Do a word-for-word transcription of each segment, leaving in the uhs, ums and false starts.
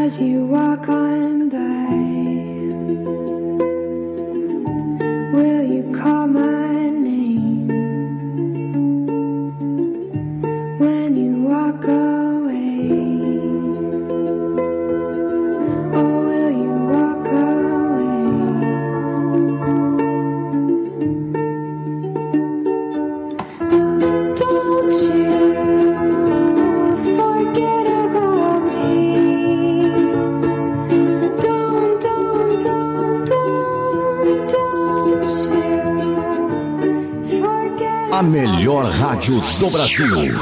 as you walk on by, will you call my name when you walk away? Oh, will you walk away? Don't you forget about me. Don't, don't, don't, don't, don't you forget. A melhor rádio do Brasil.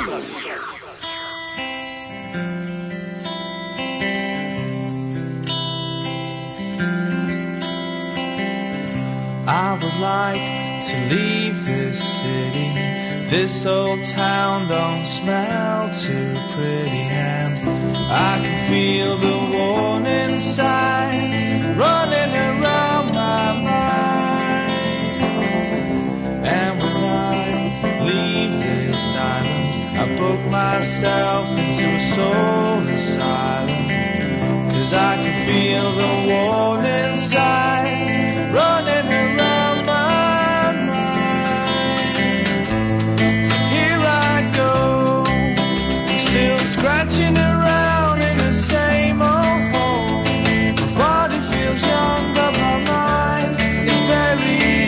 I would like to leave this city. This old town don't smell too pretty, and I can feel the warning signs running around my mind. And when I leave this island, I book myself into a soul asylum, 'cause I can feel the warning signs running around my mind. So here I go, I'm still scratching around in the same old hole. My body feels young, but my mind is very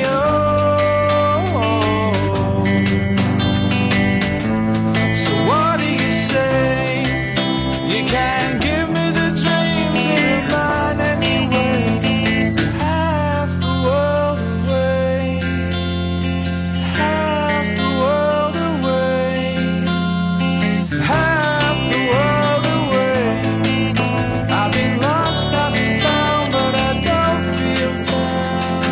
old. So what do you say? You can't give me the dreams of your mind anyway. Half the world away, half the world away, half the world away. I've been lost, I've been found, but I don't feel down.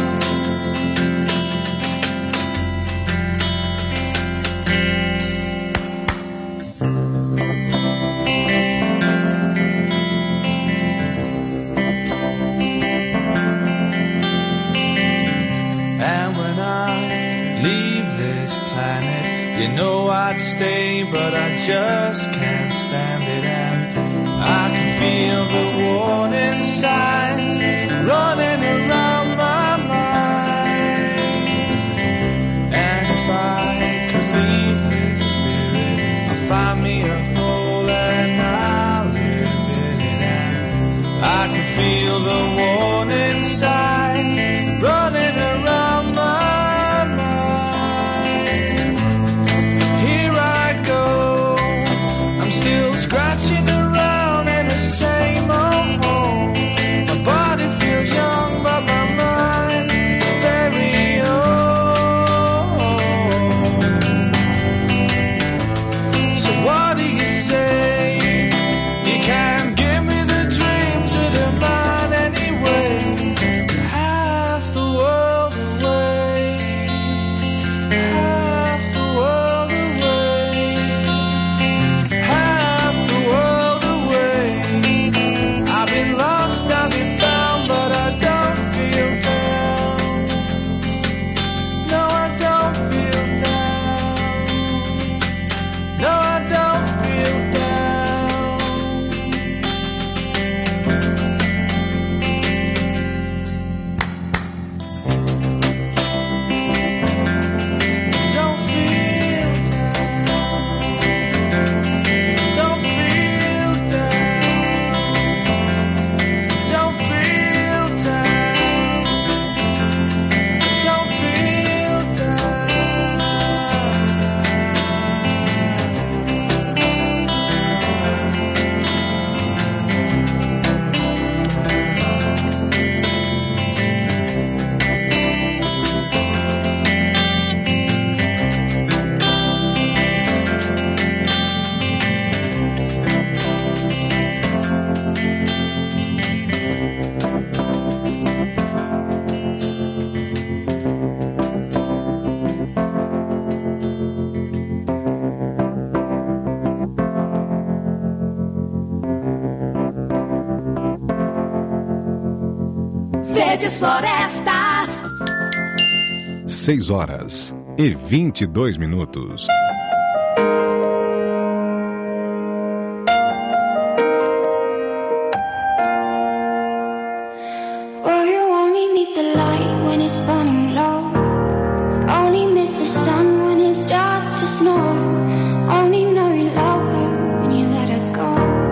And when I leave this planet, you know I'd stay, but I just can't stand it. And I can feel the warning signs running around my mind. And if I could leave this spirit, I'll find me a hole and I'll live in it. And I can feel the warning signs running around my mind. Here I go, I'm still scratching around in the same old hole. My body feels young, but my mind is very old. So what do you say? You can't give me the dreams of the mind anyway. Half the world away, half the world away, half the world away. I've been lost, I've been found, but I don't feel down. No, I don't feel down. No, I don't feel down. Don't feel down. Don't feel down. Don't feel down. Don't feel Verdes Florestas. Seis horas e vinte e dois minutos. Only know you love her when you let her go.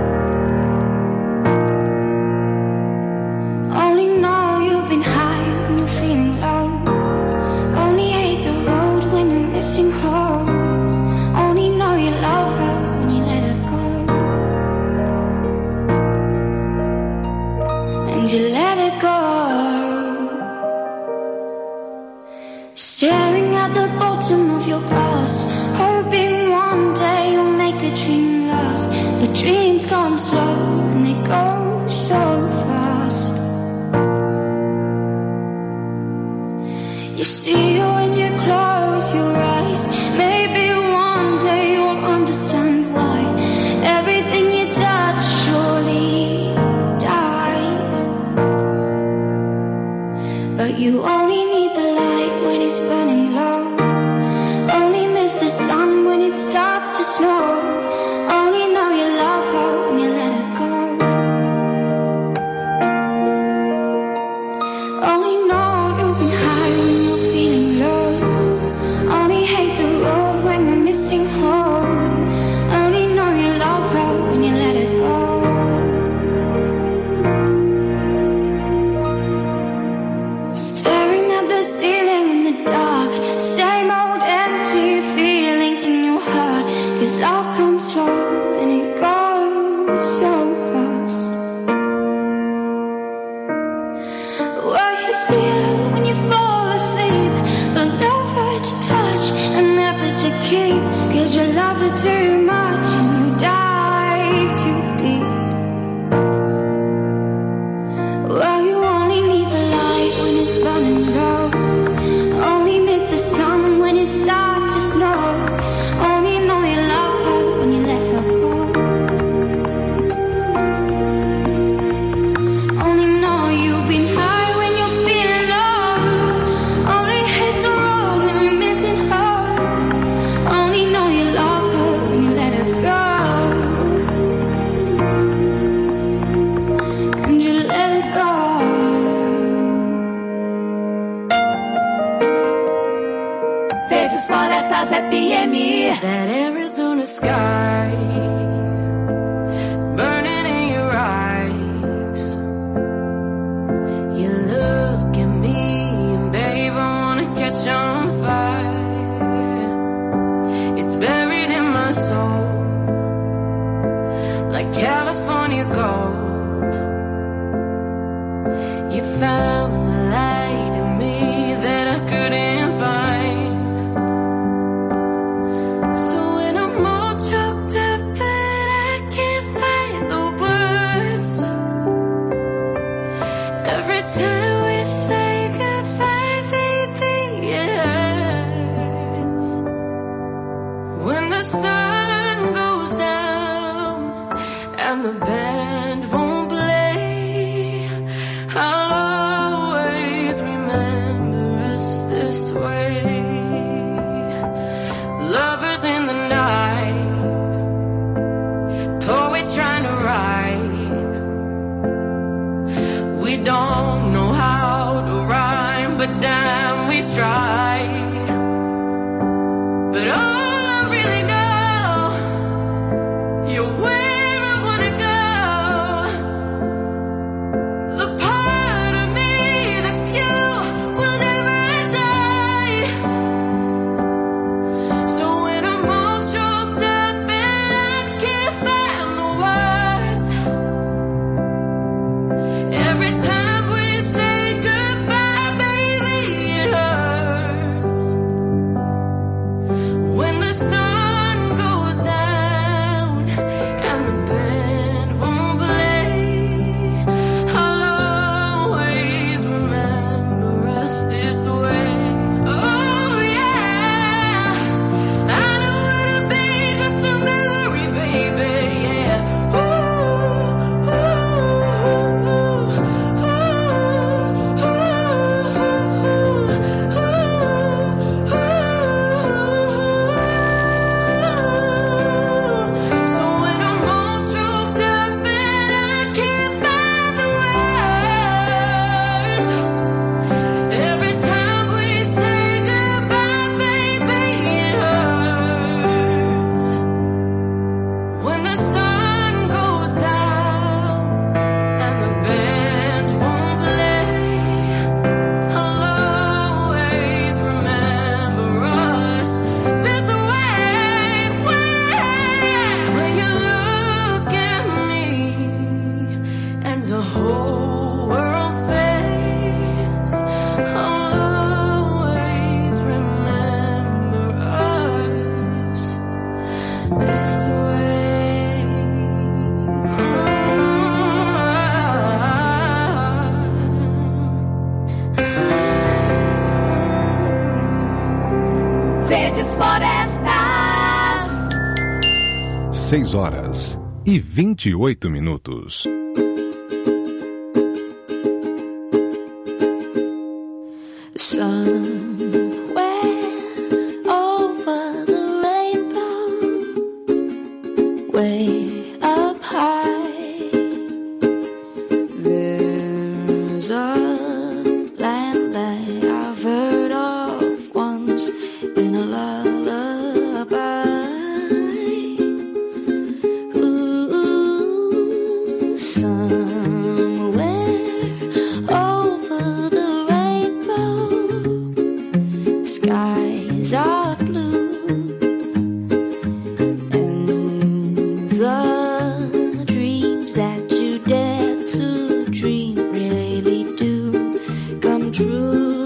Only know you've been high when you're feeling low. Only hate the road when you're missing home. Only know you love her when you let her go. And you let her go. Staring at the bottom of your glass, hoping one day you'll make the dream last. But dreams come slow and they go so fast. You see when you close your eyes, maybe one day you'll understand why everything you touch surely dies. But you only need the light when it's burning low. Only miss the sun when it starts to snow. Only know you love her when you let her go. Only know you've been high when you're feeling low. Only hate the road when you're missing home. Only know you love her when you let her go. Staring at the ceiling in the dark, same old empty feeling in your heart. 'Cause love comes slow and it goes so fast. Well, you see her when you fall asleep, but never to touch and never to keep. 'Cause you love her too much and you dive too deep. Well, you only need the light when it's burning low. Only miss the sun when it starts to snow. Only know you love her when you let her go. Only know you've been high when you're feeling low. Only hate the road when you're missing her. Only know you love her when you let her go. And you let her go. Verdes Florestas F M. That Arizona sky burning in your eyes. You look at me and babe, I wanna catch on fire. It's buried in my soul like California gold. You found the light in me that I couldn't find. So when I'm all choked up but I can't find the words, every time we say goodbye, baby, it hurts. When the sun goes down and the band won't play, I'll seis horas e vinte e oito minutos. Somewhere over the rainbow, way up high, there's a land that I've heard of once in a lullaby. Ooh, somewhere over the rainbow, skies are blue, and the dreams that you dare to dream really do come true.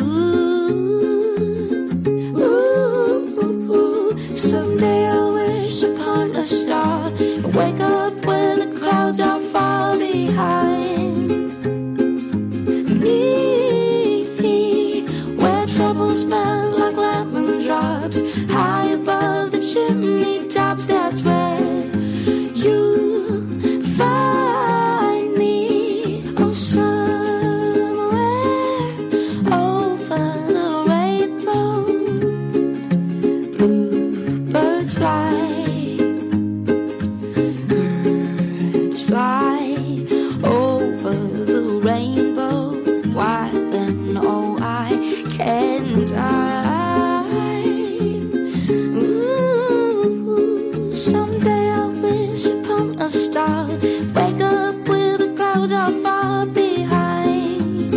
Ooh, someday I'll wish upon a star and wake up when the clouds are far behind me, where troubles smell like lemon drops, high above the chimney tops. That's where you find me. Oh, somewhere over the rainbow, bluebirds fly, birds fly over the rainbow. Why then, oh, I can't I? Ooh, someday I'll wish upon a star, wake up where the clouds are far behind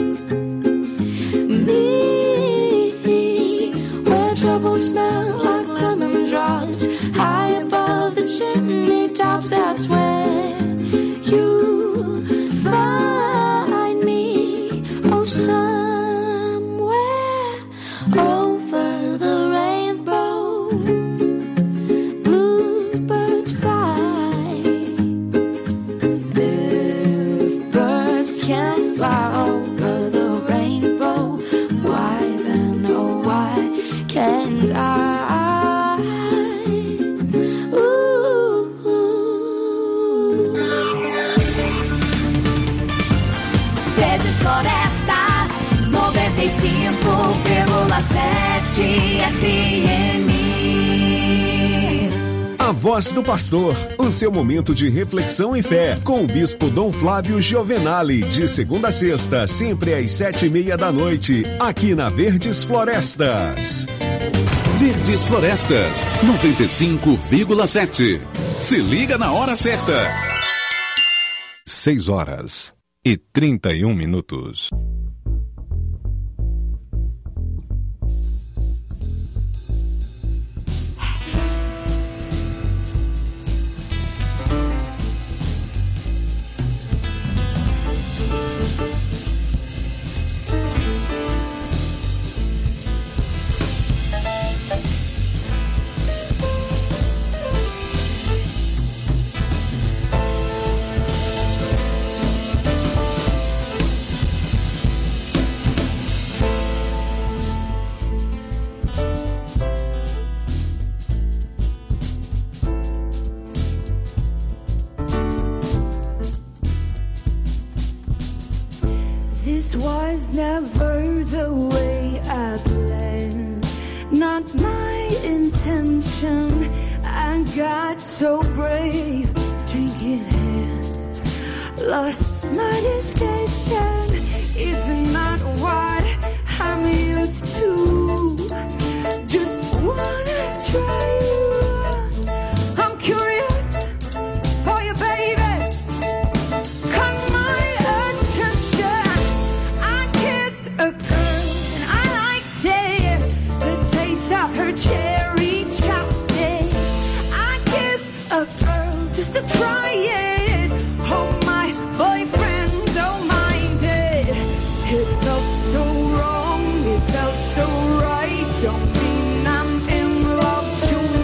me, where troubles smell like lemon drops, high above the chimney tops. That's where you find me. Oh, somewhere over the rainbow, bluebirds fly. If birds can fly over the rainbow, why then, oh, why can't I? Ooh. Verdes Florestas, noventa e cinco vírgula sete F M. A Voz do Pastor, o seu momento de reflexão e fé, com o Bispo Dom Flávio Giovenali, de segunda a sexta, sempre às sete e meia da noite, aqui na Verdes Florestas. Verdes Florestas, noventa e cinco vírgula sete. Se liga na hora certa. seis horas e trinta e um minutos. This was never the way I planned, not my intention. I got so brave, drinking hand, lost my discretion. It's not what I'm used to, just wanna try you. I'm curious for you, baby. A girl, and I liked it, the taste of her cherry chopstick. I kissed a girl just to try it. Hope my boyfriend don't mind it. It felt so wrong, it felt so right. Don't mean I'm in love tonight.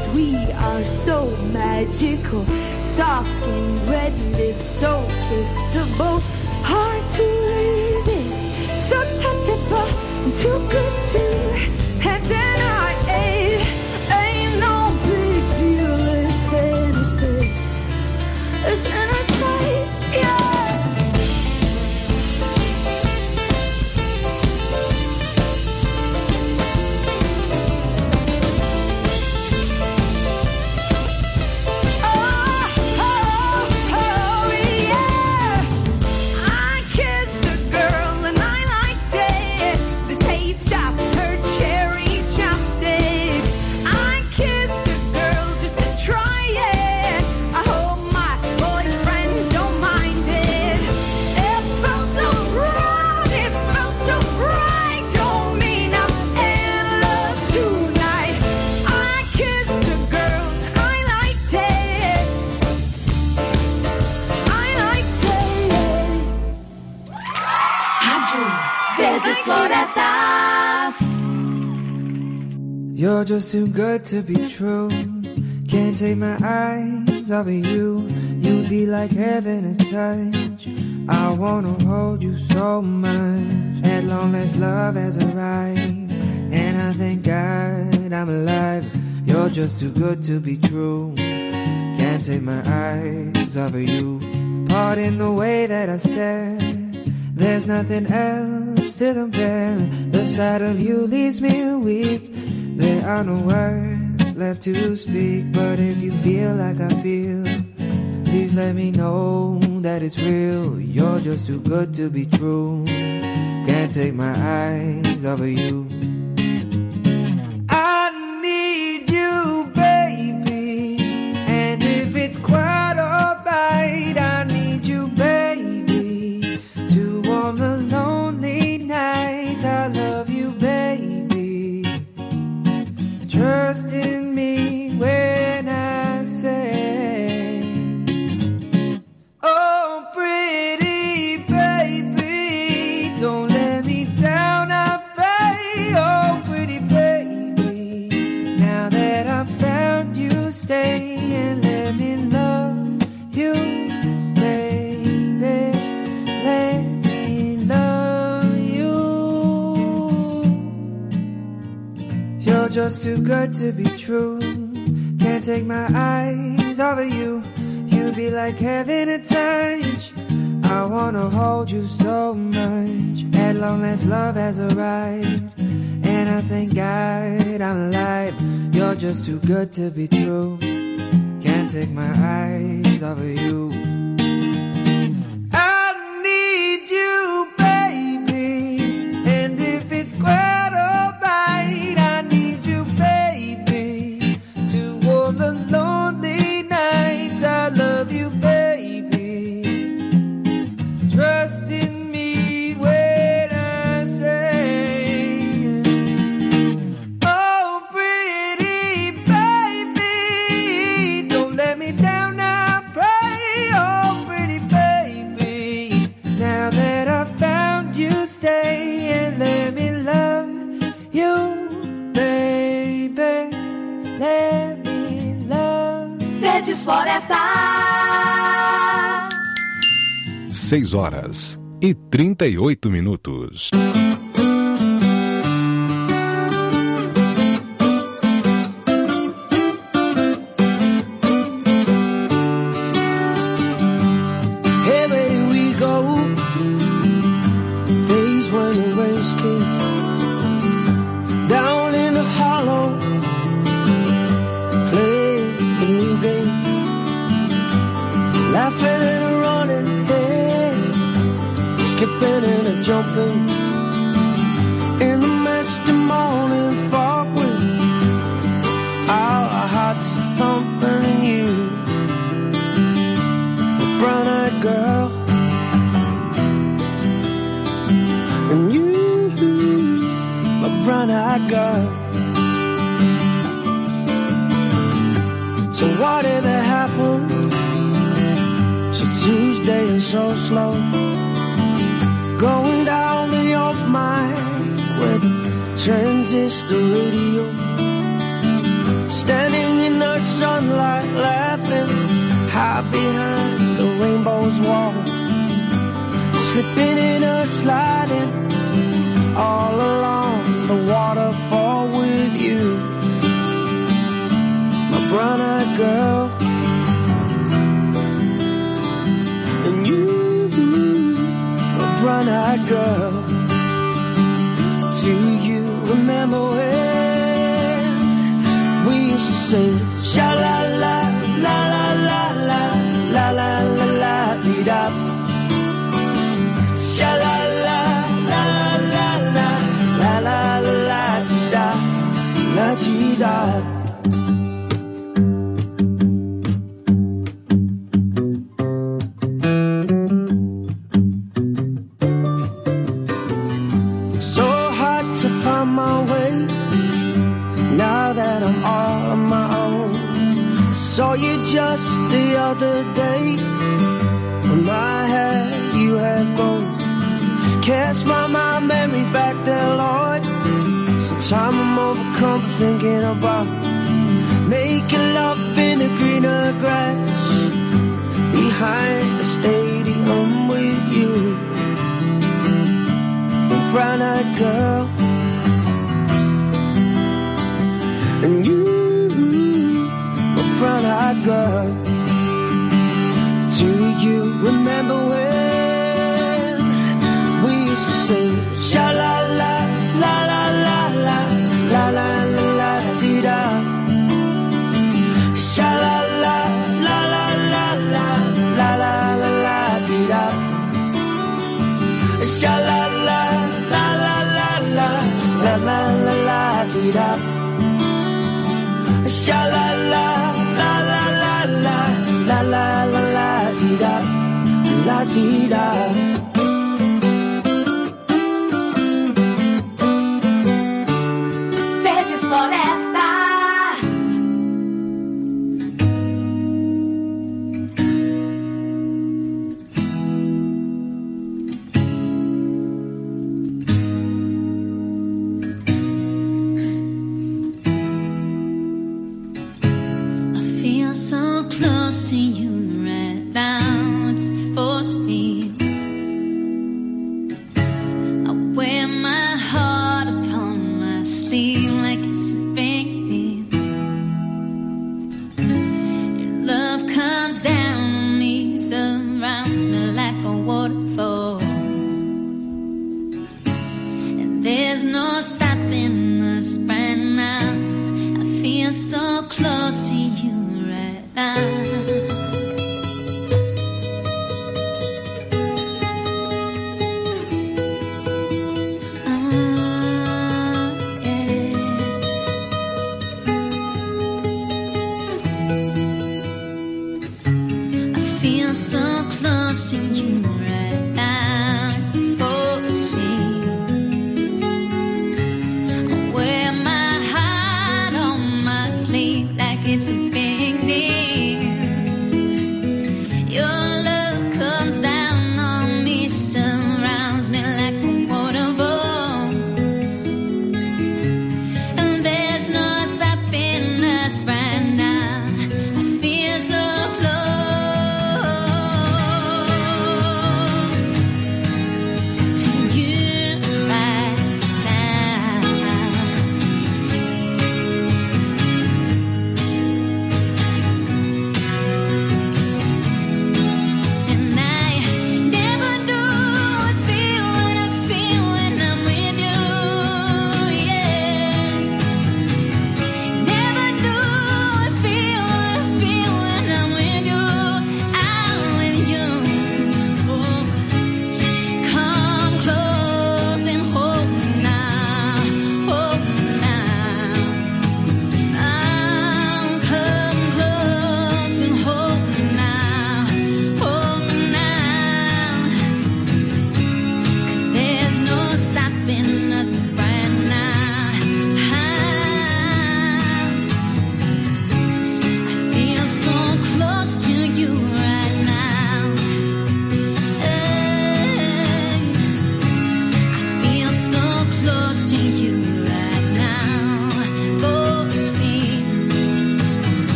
'cause we are so magical. Soft skin, red lips, so kissable. Hard to resist, so touchable. Too good to have denied. Ain't no big deal, it's innocent. It's innocent, yeah. You're just too good to be true. Can't take my eyes off of you. You'd be like heaven to touch. I wanna hold you so much. At long last love has arrived, and I thank God I'm alive. You're just too good to be true. Can't take my eyes off of you. Pardon the way that I stare. There's nothing else to compare. The sight of you leaves me weak. There are no words left to speak. But if you feel like I feel, please let me know that it's real. You're just too good to be true. Can't take my eyes off of you. I need you, baby. And if it's quite alright, I need you, baby, to warm the lonely nights. I love you, baby. Trust in me when I say, oh, pretty baby, don't let me down, I pray. Oh, pretty baby, now that I found you, stay and let me love you, baby. Let me love you. You're just too good to be true. Can't take my eyes off of you. You'd be like heaven to touch. I wanna hold you so much. At long last love has arrived, and I thank God I'm alive. You're just too good to be true. Can't take my eyes off of you. I need you, baby. And if it's quite alright, I need you, baby, to warm the lonely nights. I love you, baby. Trust in me when I say, oh, pretty baby, don't let me down, I pray. Oh, pretty baby, now that I found you, stay and let me love you, baby. Let me love. Verdes Florestas. seis horas e trinta e oito minutos. Hey, where do we go? Days when the rains came down in the hollow, playing a new game, laughing and running, hey, skipping and a jumping in the misty morning fog with our hearts thumping, and you, a brown-eyed girl, and you, my brown-eyed girl. So whatever happened to Tuesday and so slow, going down the old mine with a transistor radio, standing in sunlight laughing, hide behind the rainbow's wall, slipping in or sliding all along the waterfall with you, my brown-eyed girl. And you, my brown-eyed girl. Do you remember when we used to sing sha-la-la, la-la-la-la, la-la-la-la-dee-da, sha-la-la, la-la-la-la, la-la-la-la-dee-da, la-dee-da. Saw you just the other day. On my head you have gone. Cast my, my memory back there, Lord. Sometime I'm overcome thinking about making love in the greener grass behind the stadium with you, the brown-eyed girl. And you, brown-eyed girl. Do you remember when we used to sing sha-la-la, la-la-la-la, la-la-la-la-dee-da, sha-la-la, la-la-la-la, la-la-la-la-dee-da, sha-la-la, la-la-la-la, la-la-la-la-dee-da, sha-la-la, la-la-la-la, la-la-la-la-dee-da, la-dee-da. Verdes Florestas. I feel so close to you right now, it's a force field. I wear my heart upon my sleeve like it's a big deal. Your love comes down on me, surrounds me like a waterfall, and there's no stopping us right now. I feel so close to you right now. Feel so close to you right now, it's a force field. I wear my heart on my sleeve like it's a big deal. Your love comes down on me, surrounds me like a waterfall, and there's no stopping us right now. I feel so close.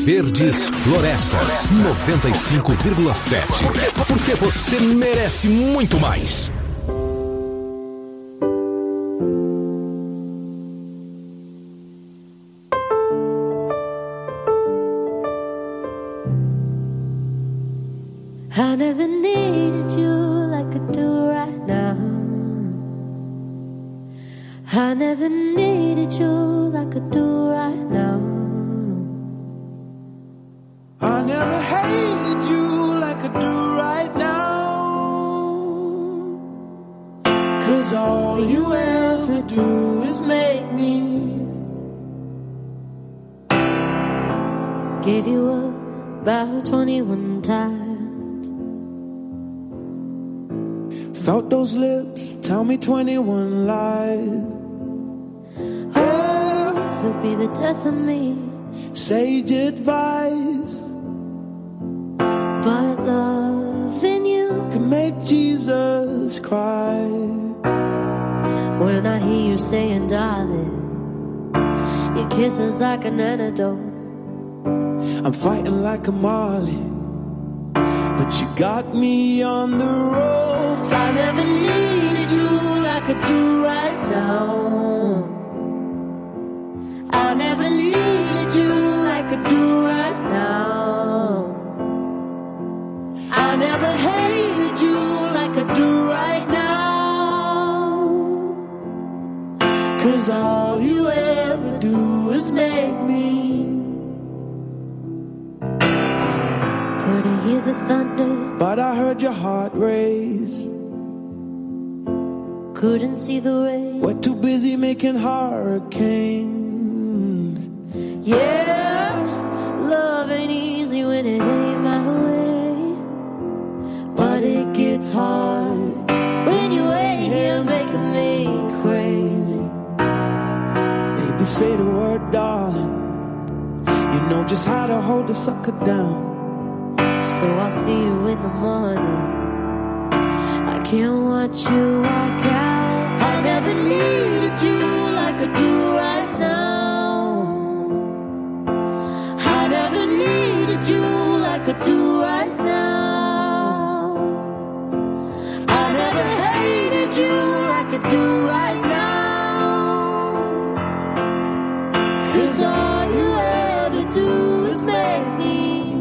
Verdes Florestas, noventa e cinco vírgula sete. Porque você merece muito mais. I never needed you like I do right now. I never needed you like I do right now. I never hated you like I do right now. 'Cause all you ever do is make me. Gave you up about twenty-one times. Felt those lips tell me twenty-one lies. Oh, you'll be the death of me. Sage advice. But loving you can make Jesus cry. When I hear you saying, darling, your kiss is like an antidote. I'm fighting like a Marley, but you got me on the ropes. I never needed you like I do right now. I never needed you like I do right now. I never hated you like I do right now. 'Cause all you ever do is make me. Couldn't hear the thunder, but I heard your heart race. Couldn't see the rain. We're too busy making hurricanes. Yeah, love ain't easy when it ain't my way. But it gets hard when you ain't here making me crazy. Baby, say the word, darling. You know just how to hold the sucker down. So I'll see you in the morning. I can't watch you walk out. I never needed you like I do right now. I never needed you like I do right now. I never hated you like I do right now. 'Cause all you ever do is make me.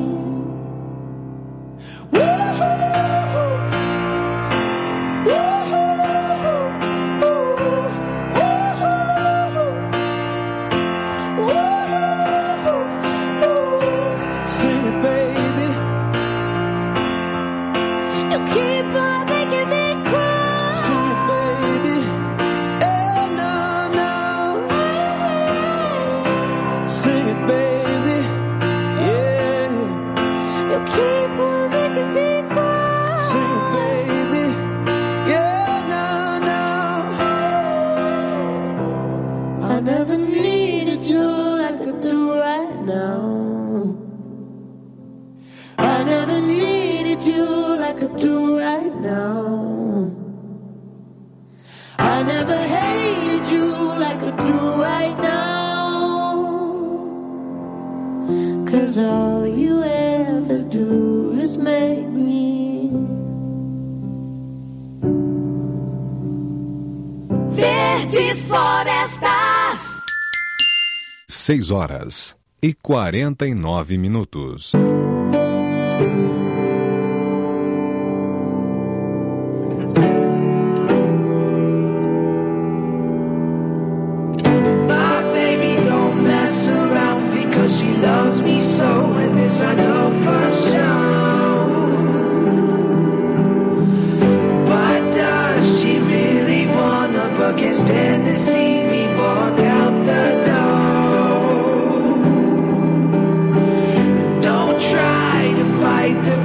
All you ever do is make me. Verdes Florestas. Seis horas e quarenta e nove minutos. She loves me so, and this I know for sure. But does she really wanna, but can't stand to see me walk out the door? Don't try to fight the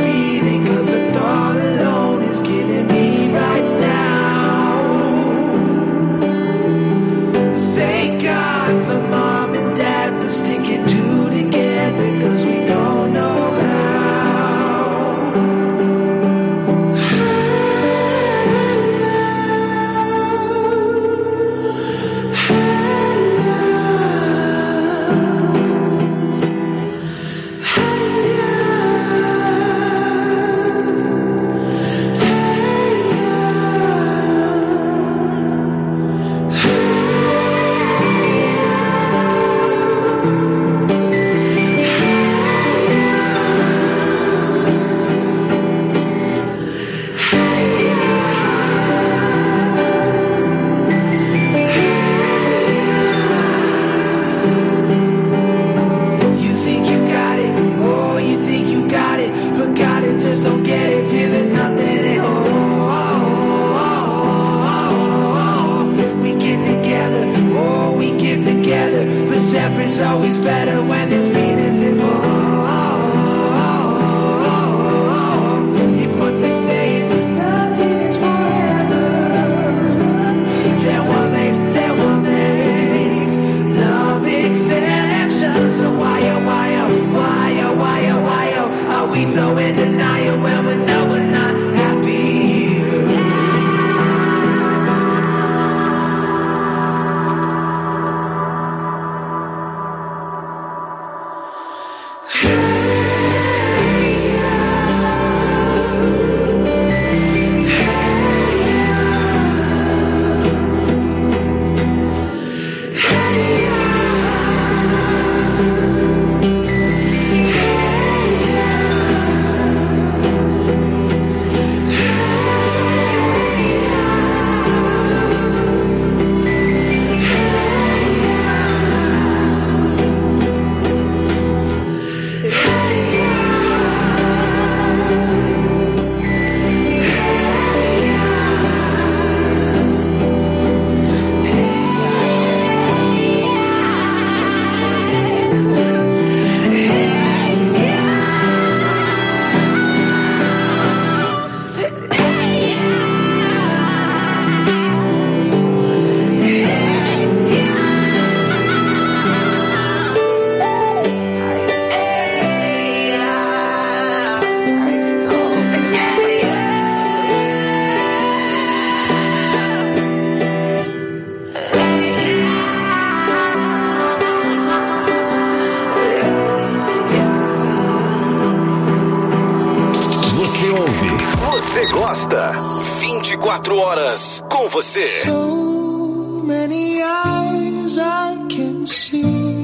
você gosta. vinte e quatro horas com você. So many eyes I can see.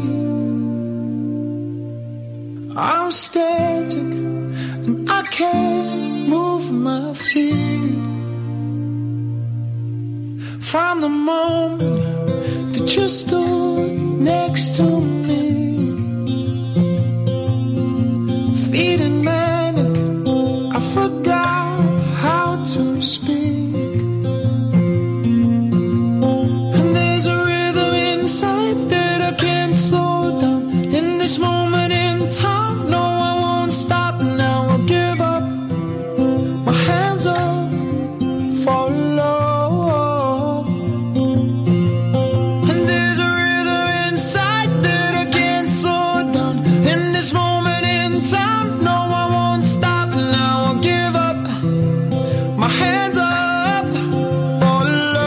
I'm static and I can't move my feet. From the moment that you stood next to me, feeling manic, I forgot how to speak. And there's a rhythm inside that I can't slow down. In this moment in time, no, I won't stop now. I'll give up, my hands up for love. And there's a rhythm inside that I can't slow down. In this moment in time, no, I won't stop now. I'll give up, my hands up for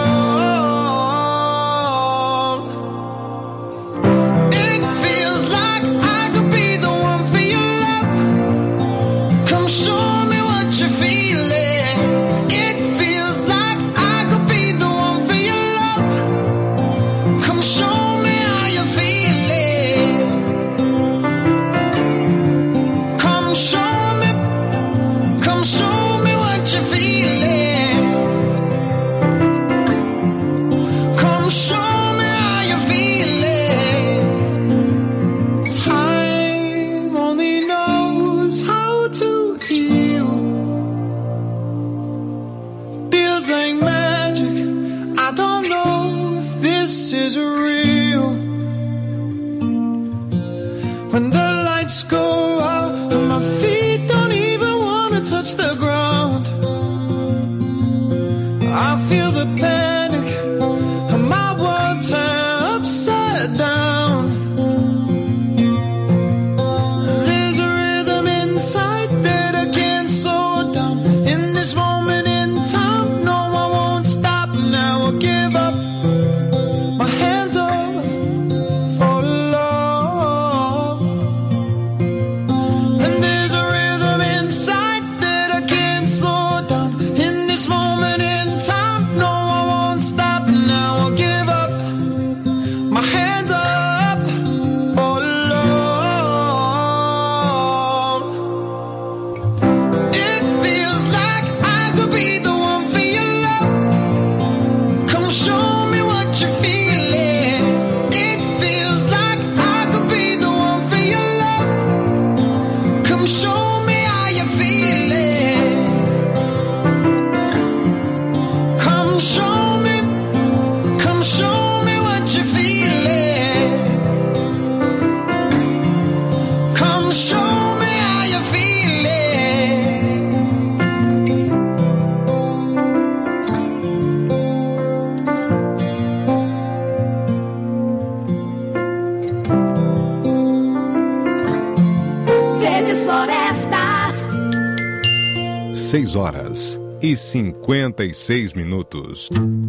love. It feels like I could be the one for your love. Come show me what you're feeling. It feels like I could be the one for your love. Come show me how you're feeling. Come show me, come show me what you're feeling. Come show me how you're feeling. Time only knows how to heal. Feels like magic. I don't know if this is real. When the lights go out and my feet don't even wanna touch the ground, I feel the panic and my world turn upside down. There's a rhythm inside that I can't slow down. In this moment in time, no, I won't stop now. I'll give up, my hands up for love. And there's a rhythm inside that I can't slow down. In this moment in time, no, I won't stop now. I'll give up, my hands up for love. It feels like I could be the one for your love. Come show me what you're feeling. It feels like I could be the one for your love. Come show me how you're feeling. Come show me, come show me what you're feeling. Come show me how you're feeling. Verdes Florestas. seis horas e cinquenta e seis minutos.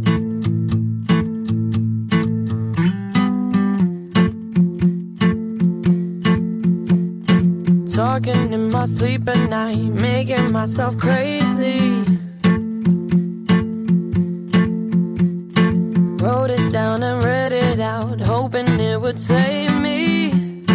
Talking in my sleep at night, making myself crazy. Wrote it down and read it out, hoping it would save me.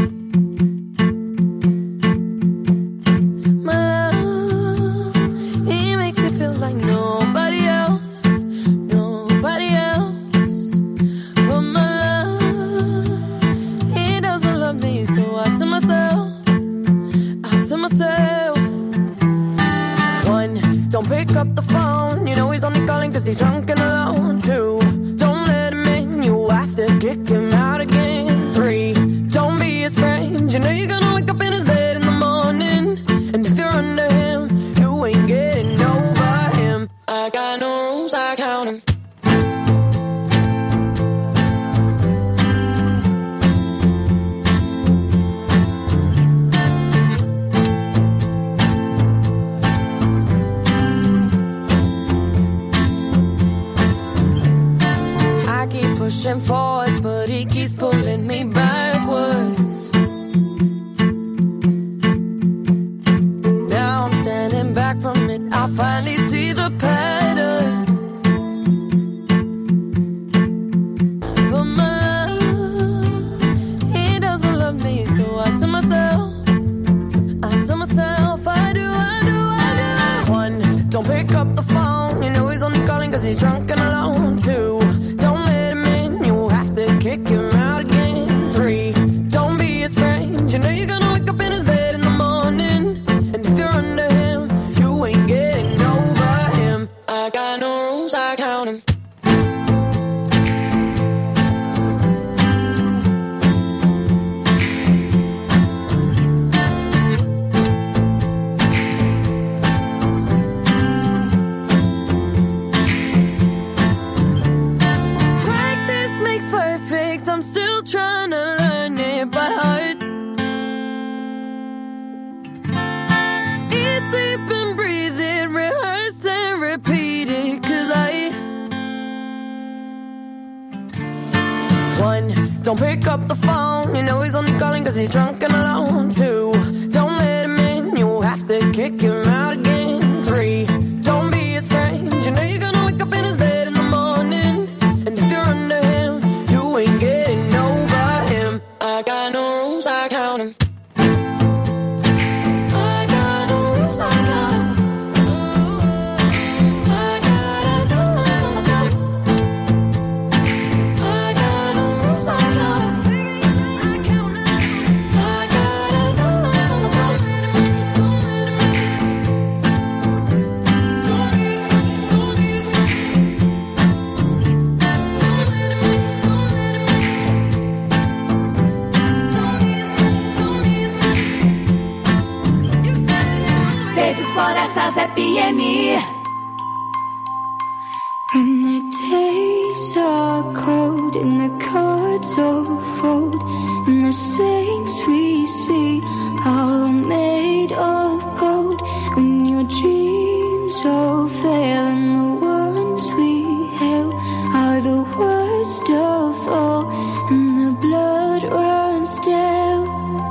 My love, he makes it feel like nobody else, nobody else. But my love, he doesn't love me, so I tell myself, to myself. One, don't pick up the phone. You know he's only calling cause he's drunk and alone. Two, don't let him in. You have to kick him out again. Three, don't be his friend. You know you're gonna wake up in his bed in the morning. And if you're under him, you ain't getting over him. I got no rules, I count him. I finally see the pattern. But my love, he doesn't love me, so I tell myself, I tell myself, I do, I do, I do. One, don't pick up the phone, you know he's only calling cause he's drunk and alone. Two, don't let him in, you have to kick him out again. Three, don't be his friend, you know you're gonna wake up in his bed in the morning. And if you're under him, you ain't getting over him. I got no rules, I count him. Practice makes perfect, I'm still trying to learn it by heart. Eat, sleep and breathe it, rehearse and repeat it, cause I One, don't pick up the phone, you know he's only calling cause he's drunk and alone. Two, don't let him in, you have to kick him out again. Three, don't be his friend, you know you're gonna wake up in his bed in the morning. And if you're under him, you ain't getting over him. I got no rules, I count him. I got no rules, I count him. I gotta do it to myself. I got no rules, I count him. I count him. I gotta do it to myself. Don't let him in. Don't be his friend, don't be his friend. Don't let him in, don't let him in. Don't be his friend, don't be his friend. You gotta Verdes Florestas F M. When the days are cold and the cards all fold, and the saints we see are all made of gold, when your dreams all fail and the ones we hail are the worst of all, and the blood runs stale.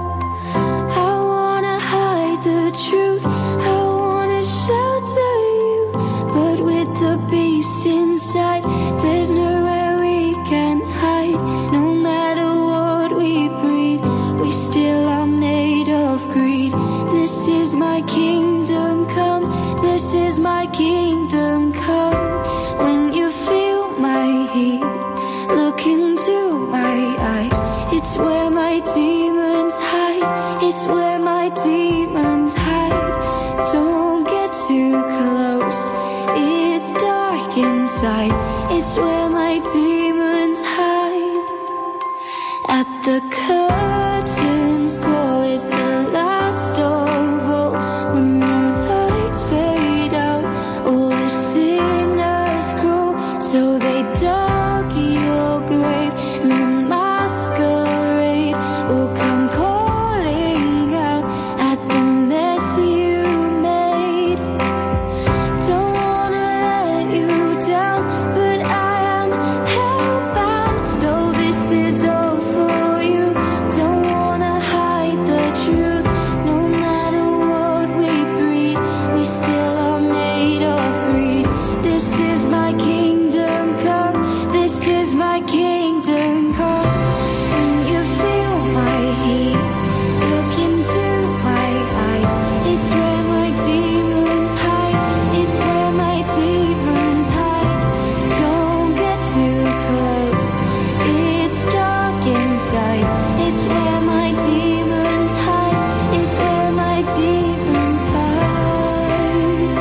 I wanna hide the truth, I wanna shelter you, but with the beast inside, there's nowhere we can hide. No matter what we breed, we still are made of greed. This is my kingdom come, this is my kingdom come. When you feel my heat, look into my eyes. It's where my demons hide, it's where my demons hide. Don't get too close, it's dark inside. It's where my demons hide. At the curtains call, it's the last of all. When the lights fade out, all the sinners crawl. So they dug your grave, and the masquerade will come calling out at the mess you made. Don't wanna let you down, but I am hellbound. Though this is all for you, don't wanna hide the truth. No matter what we breed, we still are made of greed. This is my kingdom come, this is my kingdom come. When you feel my heat, look into my eyes. It's where my demons hide, it's where my demons hide. Don't get too close, it's dark inside. It's where my demons hide, it's where my demons hide.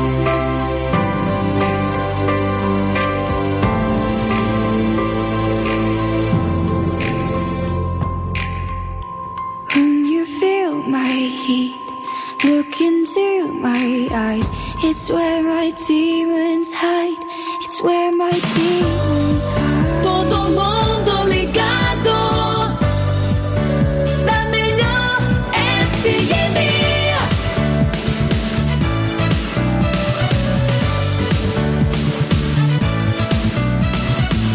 When you feel my heat, look into my eyes. It's where my demons hide, it's where my demons hide. Todo mundo ligado na melhor F M.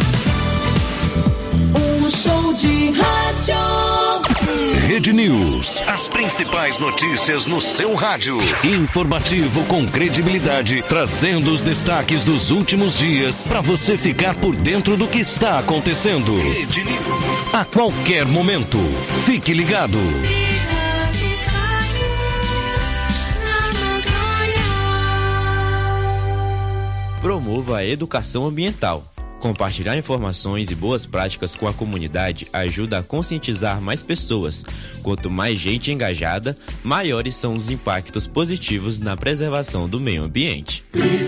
Um show de rádio. Rede News. minutos. As principais notícias no seu rádio. Informativo com credibilidade, trazendo os destaques dos últimos dias para você ficar por dentro do que está acontecendo. Rede News. A qualquer momento. Fique ligado. Promova a educação ambiental. Compartilhar informações e boas práticas com a comunidade ajuda a conscientizar mais pessoas. Quanto mais gente engajada, maiores são os impactos positivos na preservação do meio ambiente.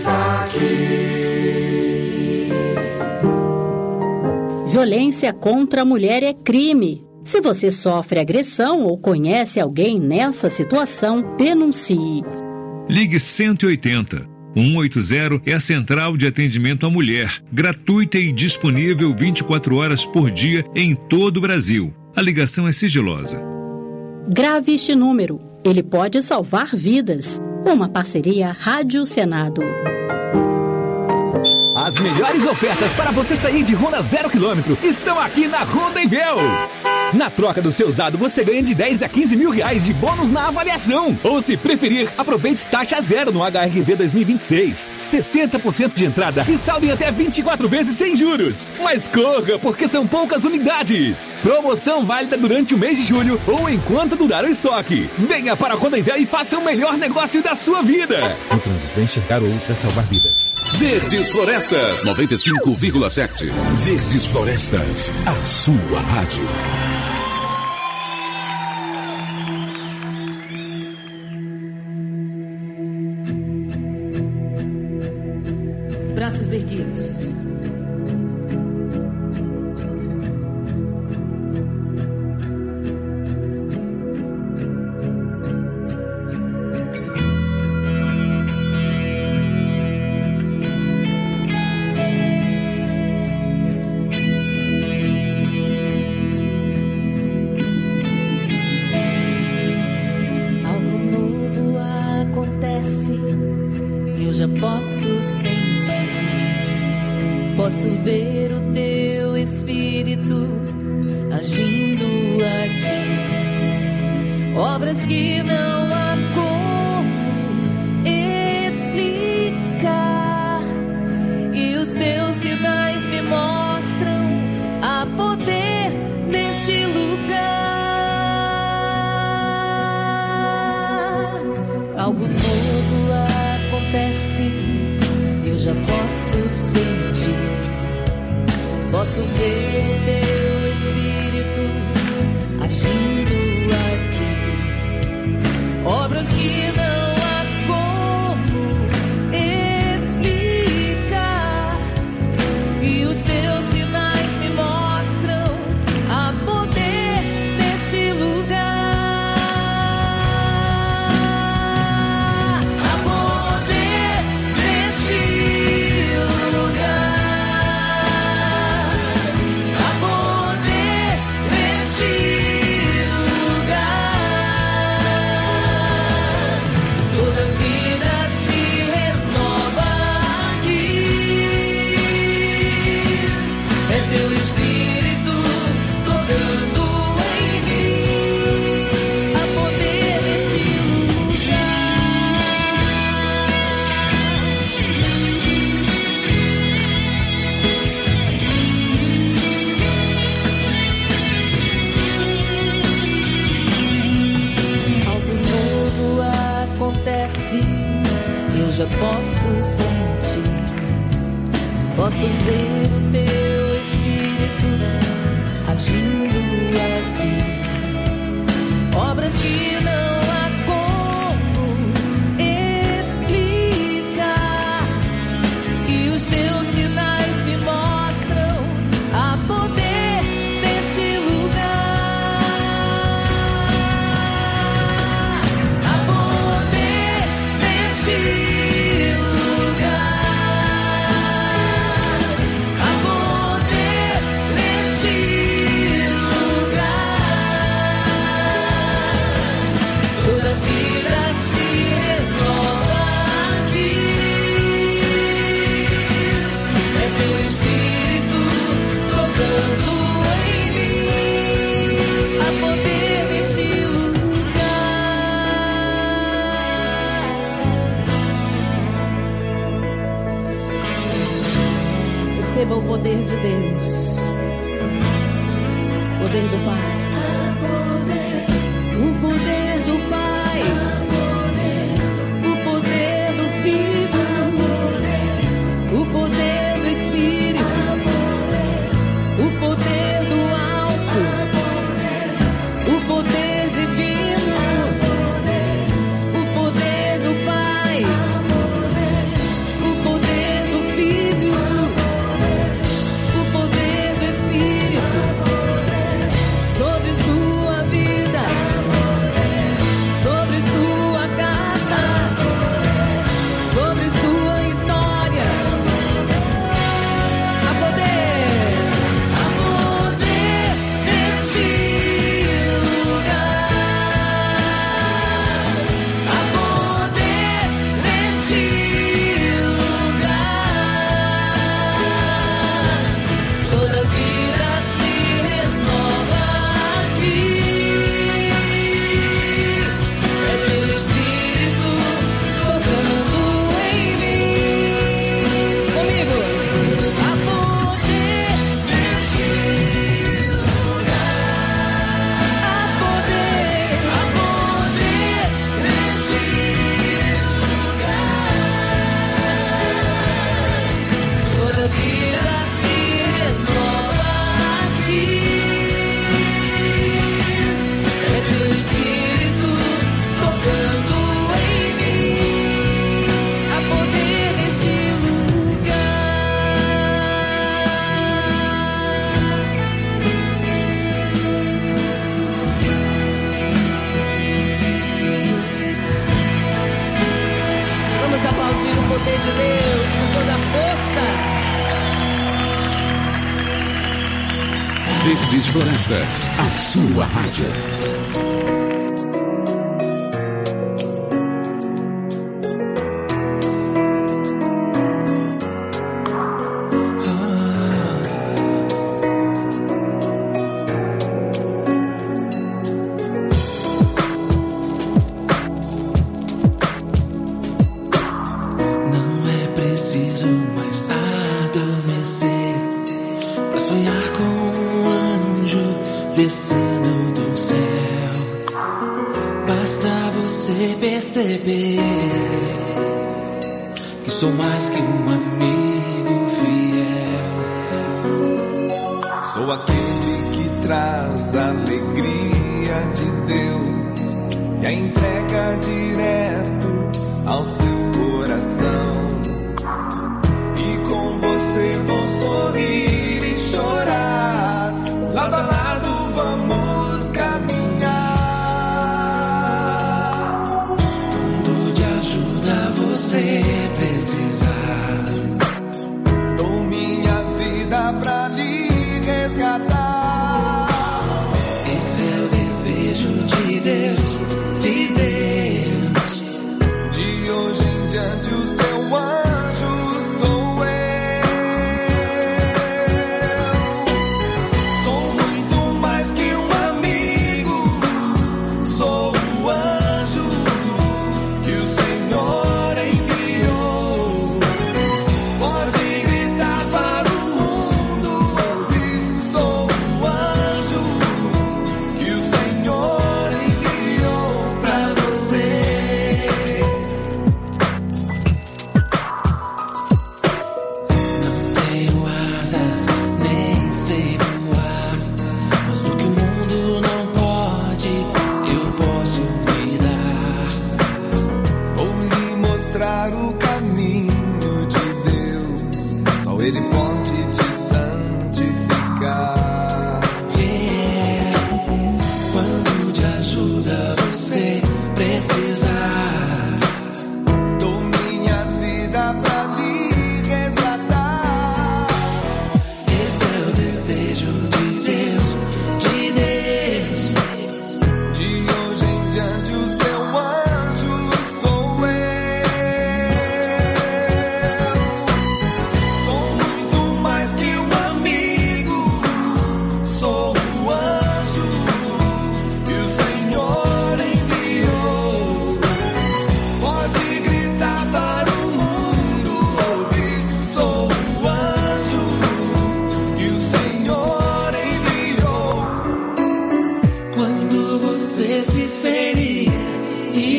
Violência contra a mulher é crime. Se você sofre agressão ou conhece alguém nessa situação, denuncie. Ligue cento e oitenta. cento e oitenta é a central de atendimento à mulher, gratuita e disponível vinte e quatro horas por dia em todo o Brasil. A ligação é sigilosa. Grave este número, ele pode salvar vidas. Uma parceria Rádio Senado. As melhores ofertas para você sair de Honda zero quilômetro estão aqui na Honda Invel. Na troca do seu usado, você ganha de dez a quinze mil reais de bônus na avaliação. Ou, se preferir, aproveite taxa zero no H R V dois mil e vinte e seis. sessenta por cento de entrada e saldo em até vinte e quatro vezes sem juros. Mas corra, porque são poucas unidades. Promoção válida durante o mês de julho ou enquanto durar o estoque. Venha para a Honda Invel e faça o melhor negócio da sua vida. No trânsito, enxergar outra, salvar vidas. Verdes Florestas noventa e cinco vírgula sete. Verdes Florestas, a sua rádio. Braços erguidos. Algo novo acontece, eu já posso sentir. Posso ver o teu espírito agindo aqui. Obras que não há como explicar. E os teus sinais me mostram a poder neste lugar. Algo novo acontece, eu já posso sentir. Posso ver o teu espírito agindo aqui. Obras que não há como explicar. E os teus sinais me mostram a poder neste lugar. A poder neste lugar. Eu já posso sentir, posso ver o teu espírito agindo aqui. Obras que não há como explicar. E os teus sinais me mostram a poder desse lugar. A poder desse lugar. A poder desse lugar. Receba o poder de Deus, poder do Pai, o poder do Pai, o poder do Filho, o poder do Espírito, o poder do alto, o poder divino, o poder do Pai, o poder do Filho, o poder do Espírito, sobre sua vida, sobre sua casa, sobre sua história. Há poder, há poder neste lugar, há poder neste lugar. Toda vida se renova aqui. É teu Espírito tocando em mim. Comigo. Há poder neste lugar. Há poder, há poder neste lugar. Toda vida se renova aqui. É teu Espírito tocando em mim. Há poder neste lugar. Vamos aplaudir o poder de Deus com toda a força. Verdes Florestas, a sua rádio. Não é preciso mais adormecer pra sonhar com um anjo descendo do céu. Basta você perceber que sou mais que um amigo fiel. Sou aquele que traz a alegria de Deus e a entrega direto ao seu coração. E com você vou sorrir e chorar, lado a lado vamos caminhar. Quando de ajuda você precisar, dou minha vida pra lhe resgatar. esse é o desejo de Deus, de Deus. De hoje em diante o seu amor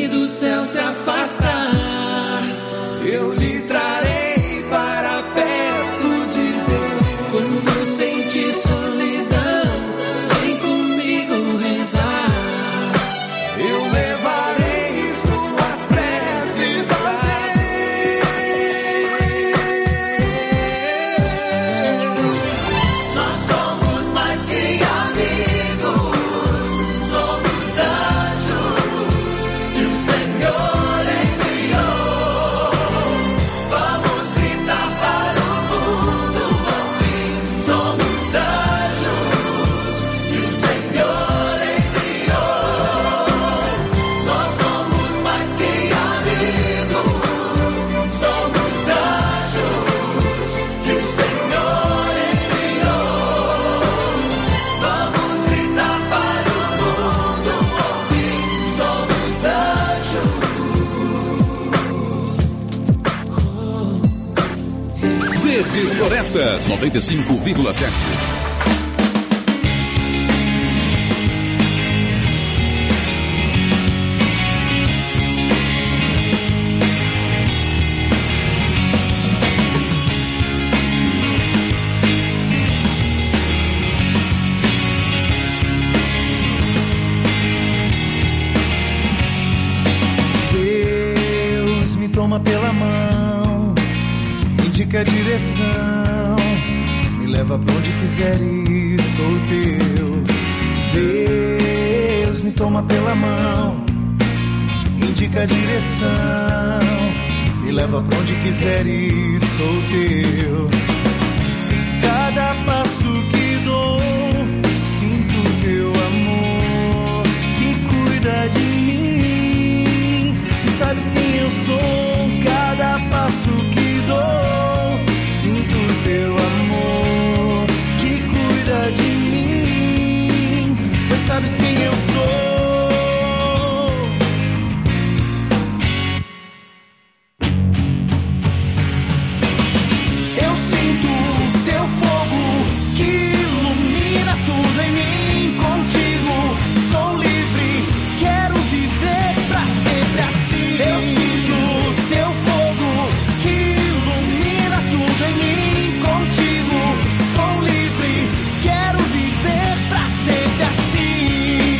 e do céu se afastar, eu lhe trarei para perto de Deus. Quando eu sentir solidão, vem comigo rezar. Eu levarei suas preces a Deus. Nós somos mais que amigos, somos anjos que o Senhor enviou. Vamos gritar para o mundo ouvir. Somos anjos que o Senhor enviou. Nós somos mais que amigos, somos anjos que o Senhor enviou. Vamos gritar para o mundo ouvir. Somos anjos. Verdes Florestas, noventa e cinco vírgula sete. Deus me toma pela mão, indica a direção, me leva pra onde quiser ir, sou teu. Deus me toma pela mão, indica a direção, me leva pra onde quiser ir, sou teu. Cada passo que dou, sinto teu amor que cuida de mim. Sabes quem eu sou, cada passo que dou, sinto teu amor que cuida de mim. Pois sabes quem eu sou. Eu sinto teu fogo que ilumina tudo em mim. Contigo sou livre, quero viver pra sempre assim. Eu sinto teu fogo que ilumina tudo em mim. Contigo sou livre, quero viver pra sempre assim.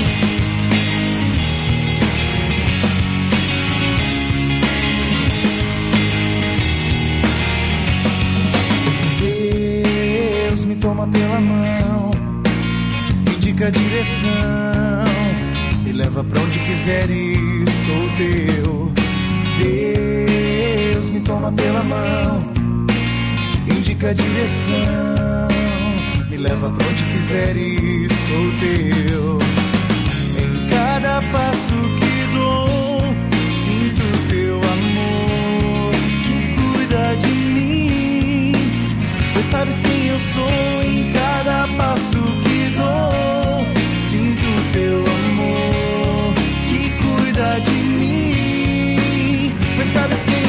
Deus me toma pela mão, indica a direção, me leva pra onde quiser ir, sou teu. Deus me toma pela mão, indica a direção, me leva pra onde quiser ir, sou teu. Em cada passo que dou, sinto teu amor que cuida de mim. Pois sabes quem eu sou, em cada passo que dou, sinto teu amor que cuida de mim. Pois sabes quem